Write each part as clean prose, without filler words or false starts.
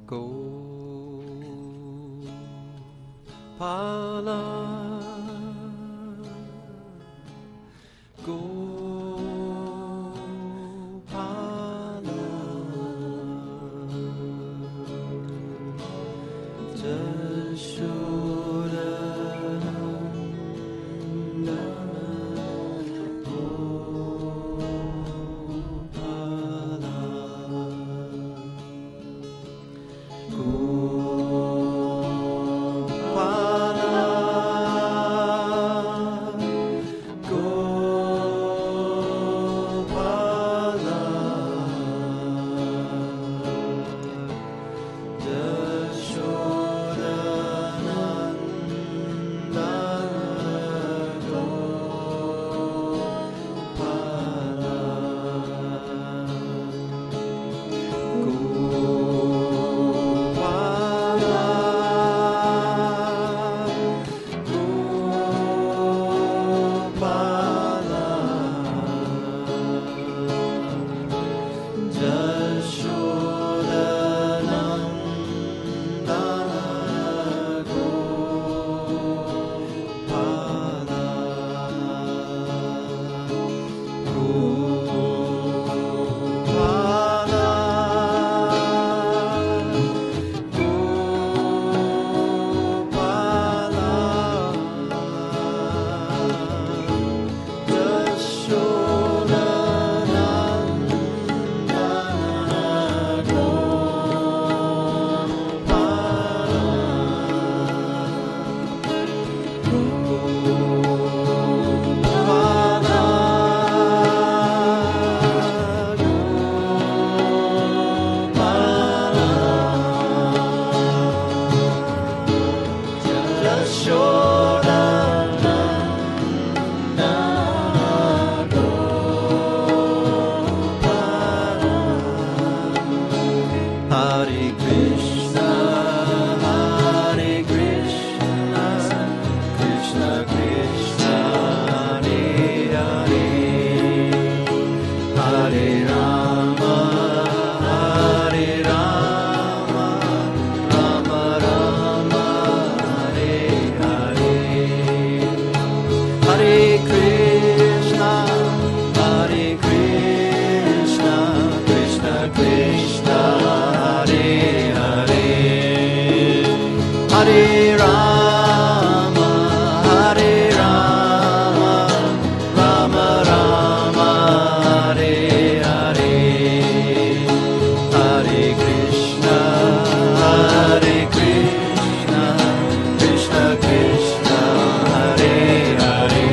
Gopala, Gopala, Jashodanandana, Hare Krishna, Hare Krishna, Krishna Krishna, Hare Hare, Hare Rama, Hare Rama, Rama Rama, Hare Hare, Hare Krishna, Hare Krishna, Krishna Krishna, Hare Rama, Hare Rama, Rama Rama, Hare Hare, Hare Krishna, Hare Krishna, Krishna Krishna, Hare Hare,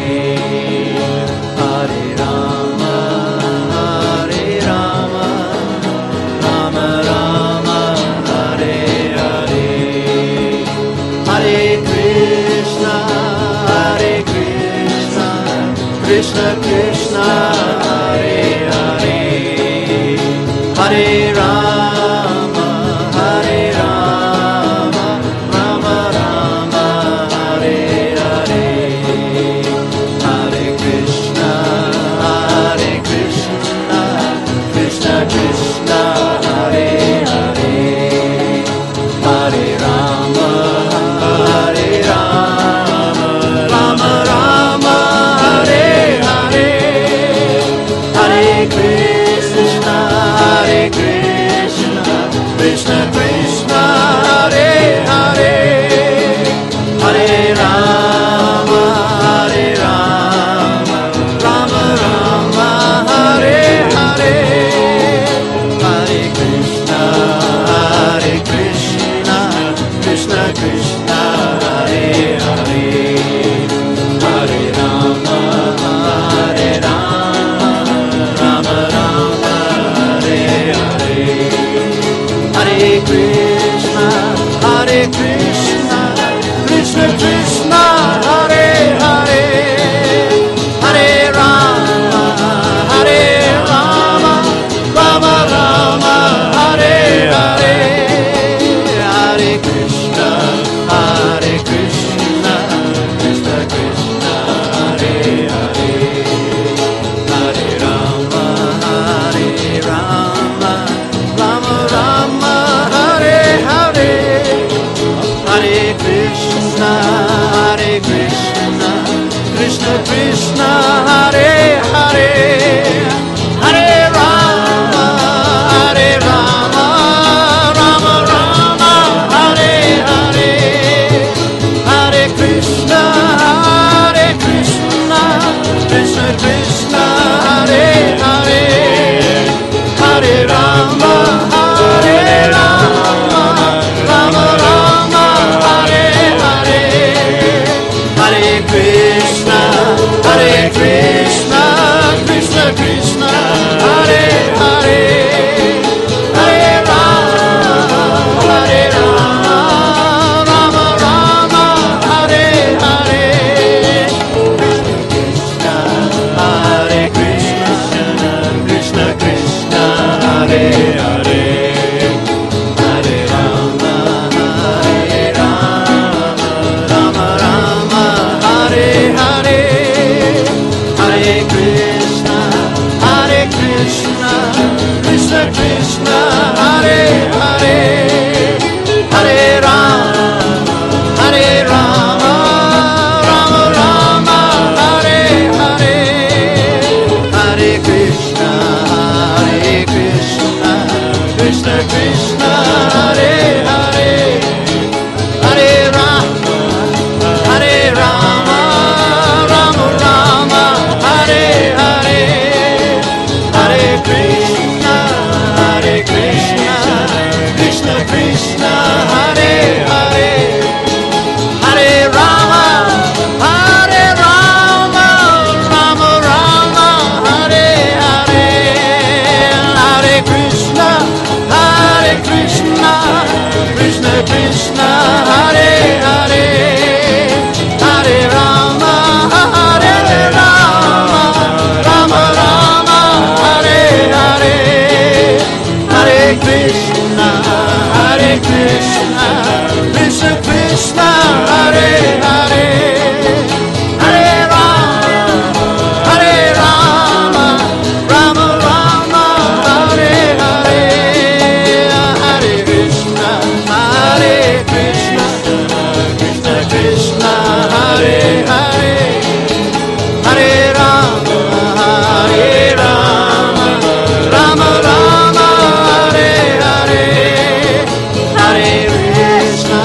Hare Rama, Hare Rama, Rama Rama, Hare Hare, Hare Krishna, Hare Krishna, Krishna Krishna, Hare Hare, Hare Rama, Hare Rama, Rama Rama, Hare Hare, Hare Krishna, Hare Krishna, Krishna Krishna, Hare Hare, Hare Rama, Hare Rama, Rama Rama, Hare Hare, Hare Krishna, Hare Krishna, Krishna Krishna, Hare Hare, Hare Rama, Hare Rama, Rama Rama, Hare Hare, Hare Krishna, Hare Krishna, Krishna Krishna, Hare Hare, Hare Rama, Hare Rama, Rama Rama, Hare Hare, Hare Krishna, Hare Krishna, Krishna Krishna, Hare Hare, Hare Rama, Hare Rama, Rama Rama, Hare Hare, Hare Krishna, Hare Krishna, Krishna Krishna, Hare Hare, Hare Rama, Hare Rama, Rama Rama, Hare Hare. Krishna, Hare Krishna, Krishna Krishna, Hare Hare, Hare Rama, Hare Rama, Rama Rama, Hare Hare, Hare Krishna, Krishna Krishna, Hare Hare, Hare Rama, Hare Rama, Rama Rama, Hare Hare, Hare Krishna, Krishna Krishna, Hare Hare, Hare Rama, Rama Rama, Hare Hare, Hare Krishna, Krishna Krishna, Hare Hare, Hare Rama, Rama Rama, Hare Hare, Hare Krishna, Krishna Krishna, Hare Hare, Hare Rama, Rama Rama, Hare Hare, Hare Krishna, Krishna Krishna, Hare Hare, Hare Rama, Rama Rama, Hare Hare, Hare Krishna, Krishna Krishna, Hare Hare, Hare Rama, Rama Rama, Hare Hare, Hare Krishna, Krishna Krishna, Hare Hare, Hare Rama, Rama Rama, Hare Hare, Hare Krishna, Krishna Krishna, Hare Hare, Hare Rama, Rama Rama, Hare Hare, Hare Krishna, Krishna Krishna, Hare Hare, Hare Rama, Rama Rama, Hare Hare, Hare Krishna,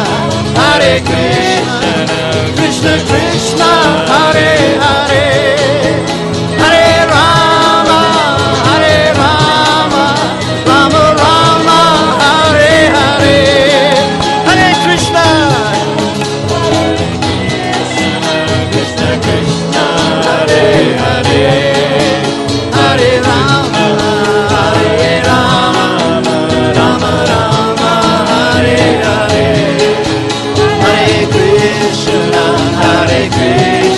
Krishna Krishna, Hare Hare, Hare Rama, Rama Rama, Hare Hare, Hare Krishna, Krishna Krishna, Hare Hare, Hare Rama, Rama Rama, Hare Hare, Hare Krishna,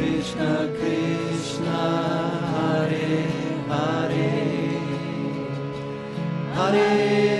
Krishna Krishna, Hare Hare, Hare